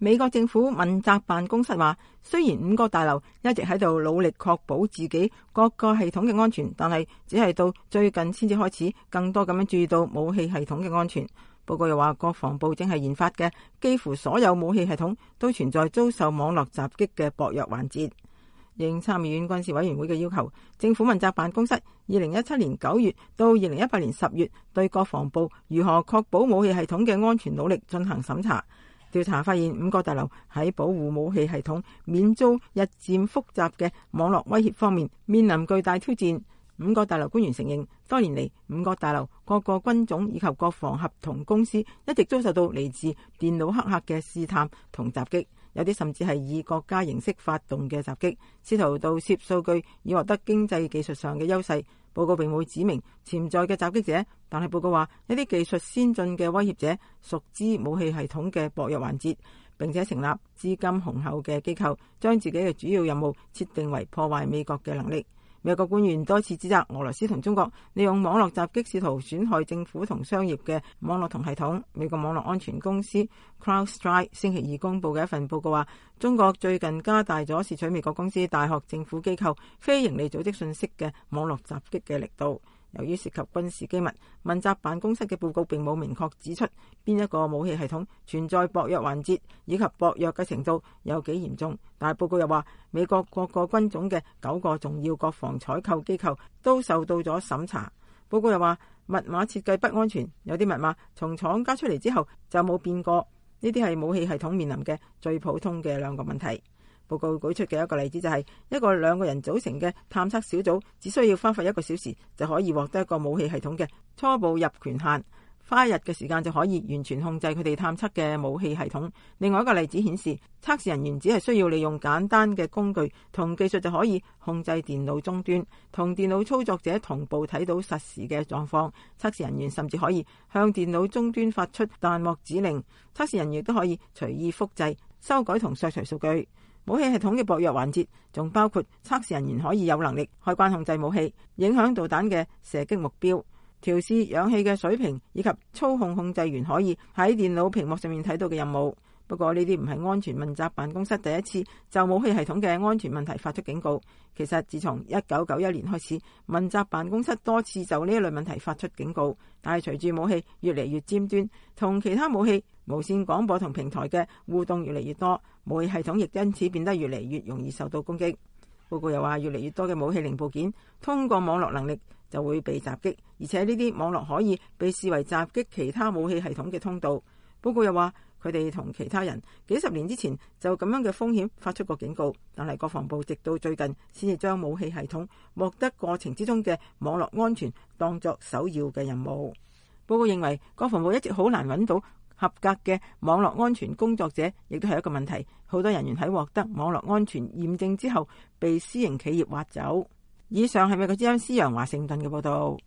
美國政府問責辦公室話，雖然五角大樓一直喺度努力確保自己各個系統嘅安全，但係只係到最近先至開始更多咁樣注意到武器系統嘅安全。報告又話，國防部正係研發嘅幾乎所有武器系統都存在遭受網絡襲擊嘅薄弱環節。應參議院軍事委員會嘅要求，政府問責辦公室2017年9月到2018年10月對國防部如何確保武器系統嘅安全努力進行審查。調查發現，五角大樓喺保護武器系統免遭日漸複雜嘅網絡威脅方面面臨巨大挑戰。五角大樓官員承認，多年嚟五角大樓各個軍種以及國防合同公司一直遭受到嚟自電腦黑客嘅試探同襲擊，有啲甚至係以國家形式發動嘅襲擊，試圖盜竊數據以獲得經濟技術上嘅優勢。報告並冇指明潛在嘅襲擊者，但係報告話一啲技術先進嘅威脅者熟知武器系統嘅薄弱環節，並且成立資金雄厚嘅機構，將自己嘅主要任務設定為破壞美國嘅能力。美國官員多次指責俄羅斯同中國利用網絡襲擊試圖損害政府同商業嘅網絡同系統。美國網絡安全公司 CrowdStrike 星期二公布嘅一份報告話，中國最近加大咗竊取美國公司、大學、政府機構、非營利組織信息嘅網絡襲擊嘅力度。由於涉及軍事機密，問責辦公室嘅報告並冇明確指出邊一個武器系統存在薄弱環節，以及薄弱嘅程度有幾嚴重。但係報告又話，美國各個軍種嘅9個重要國防採購機構都受到咗審查。報告又話，密碼設計不安全，有啲密碼從廠家出嚟之後就冇變過。呢啲係武器系統面臨嘅最普通嘅兩個問題。報告舉出嘅一個例子就係一個2個人組成嘅探測小組，只需要花費1個小時就可以獲得一個武器系統嘅初步入權限，花1日嘅時間就可以完全控制佢哋探測嘅武器系統。另外一個例子顯示，測試人員只係需要利用簡單嘅工具同技術就可以控制電腦終端，同電腦操作者同步睇到實時嘅狀況。測試人員甚至可以向電腦終端發出彈幕指令，測試人員亦都可以隨意複製、修改同削除數據。武器系統嘅薄弱環節仲包括測試人員可以有能力開關控制武器、影響導彈嘅射擊目標、調試氧氣嘅水平，以及操控控制員可以喺電腦屏幕上面睇到嘅任務。不過呢啲唔係安全問責辦公室第一次就武器系統嘅安全問題發出警告。其實自從1991年開始，問責辦公室多次就呢一類問題發出警告，但係隨住武器越嚟越尖端，同其他武器、無線廣播同平台嘅互動越嚟越多，武器系統亦因此變得越嚟越容易受到攻擊。報告又話，越嚟越多嘅武器零部件通過網絡能力就會被襲擊，而且呢啲網絡可以被視為襲擊其他武器系統嘅通道。報告又話，佢哋同其他人幾十年之前就咁樣嘅風險發出過警告，但係國防部直到最近先至將武器系統獲得過程之中嘅網絡安全當作首要嘅任務。報告認為，國防部一直好難揾到合格嘅網絡安全工作者，亦都係一個問題。好多人員喺獲得網絡安全驗證之後被私營企業挖走。以上係美國之音施陽華盛頓嘅報道。